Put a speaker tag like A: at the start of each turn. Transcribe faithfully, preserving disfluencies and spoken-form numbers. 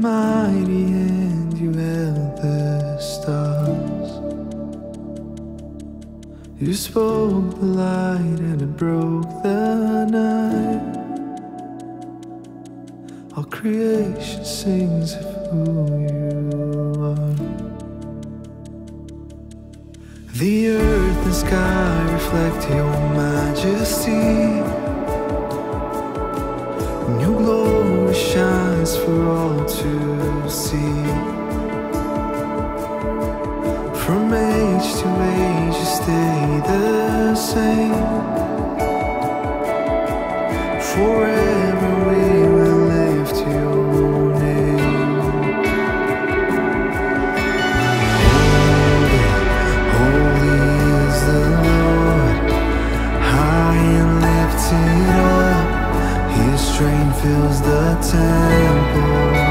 A: mighty hand, you held the stars. You spoke the light and it broke the night. All creation sings of who you are. The earth and sky reflect your majesty. Your glory shines for all to see. From age to age you stay the same. Forever we will lift your name. Holy, holy is the Lord, high and lifted up. His strength fills the temple.